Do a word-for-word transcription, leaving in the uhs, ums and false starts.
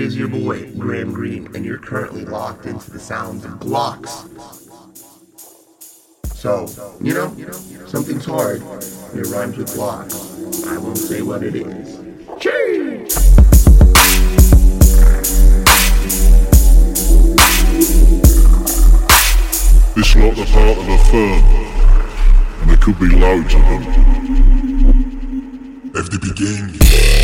is your boy, Graham Greene, and you're currently locked into the sounds of Glocks. So, you know, something's hard, and it rhymes with Glocks. I won't say what it is. Cheers! This lot are part of a firm, and there could be loads of them. F D P gang.